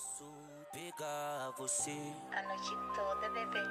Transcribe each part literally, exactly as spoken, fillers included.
posso pegar você a noite toda, bebê.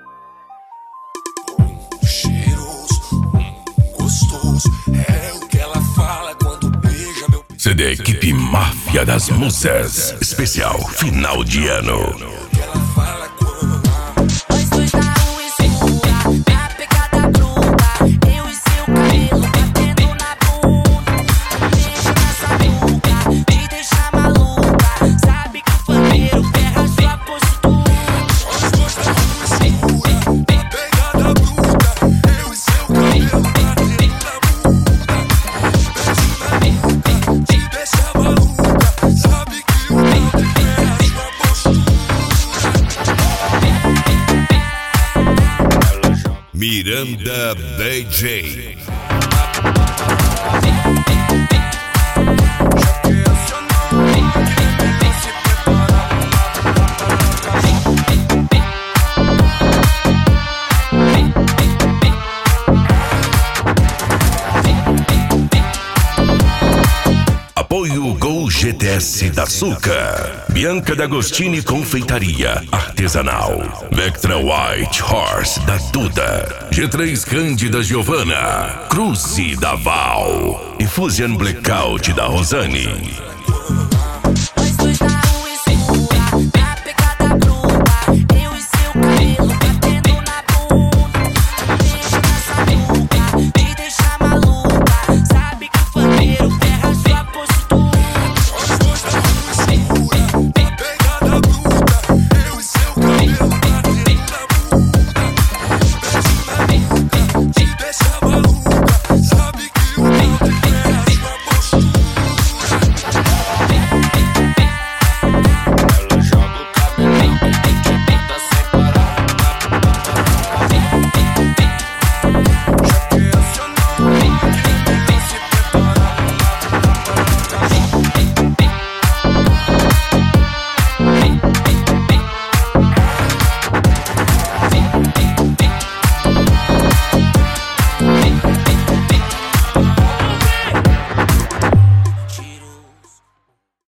Cheiroso, hum, gostoso, é o que ela fala quando beija meu... C D Equipe Máfia das Musas, especial final de ano. Que ela fala quando... Nós dois na rua escura, na pegada bruta, eu e seu cabelo batendo na bunda. Deixa nessa boca, me deixa maluca, sabe que o fanteiro ferra sua postura. Nós dois na rua escura, na pegada bruta, eu e seu cabelo batendo na bunda. Beijo na boca, te deixa maluca, sabe que o fanteiro ferra sua postura. Miranda D J. Apoio Gol G T S da Suca, Bianca D'Agostini Confeitaria Artesanal, Vectra White Horse da Duda, G três Cândida Giovanna, Cruze da Val e Fusion Blackout da Rosane.